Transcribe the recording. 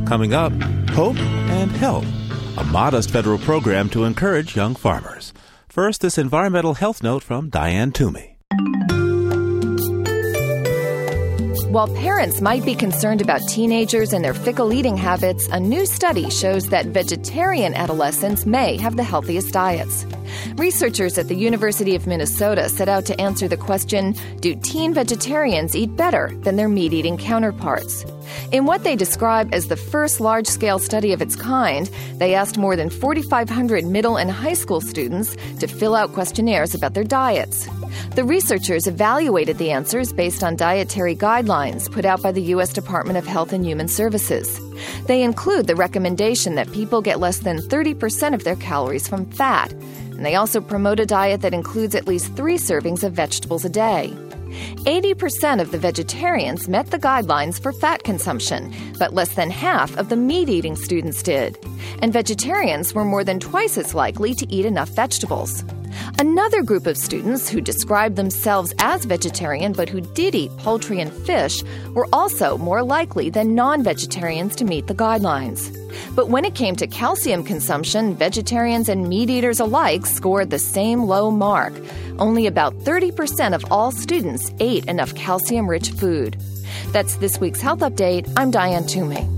Coming up, Hope and Help, a modest federal program to encourage young farmers. First, this environmental health note from Diane Toomey. While parents might be concerned about teenagers and their fickle eating habits, a new study shows that vegetarian adolescents may have the healthiest diets. Researchers at the University of Minnesota set out to answer the question, do teen vegetarians eat better than their meat-eating counterparts? In what they describe as the first large-scale study of its kind, they asked more than 4,500 middle and high school students to fill out questionnaires about their diets. The researchers evaluated the answers based on dietary guidelines put out by the U.S. Department of Health and Human Services. They include the recommendation that people get less than 30% of their calories from fat, and they also promote a diet that includes at least 3 servings of vegetables a day. 80% of the vegetarians met the guidelines for fat consumption, but less than half of the meat-eating students did. And vegetarians were more than twice as likely to eat enough vegetables. Another group of students who described themselves as vegetarian but who did eat poultry and fish were also more likely than non-vegetarians to meet the guidelines. But when it came to calcium consumption, vegetarians and meat eaters alike scored the same low mark. Only about 30% of all students ate enough calcium-rich food. That's this week's Health Update. I'm Diane Toomey.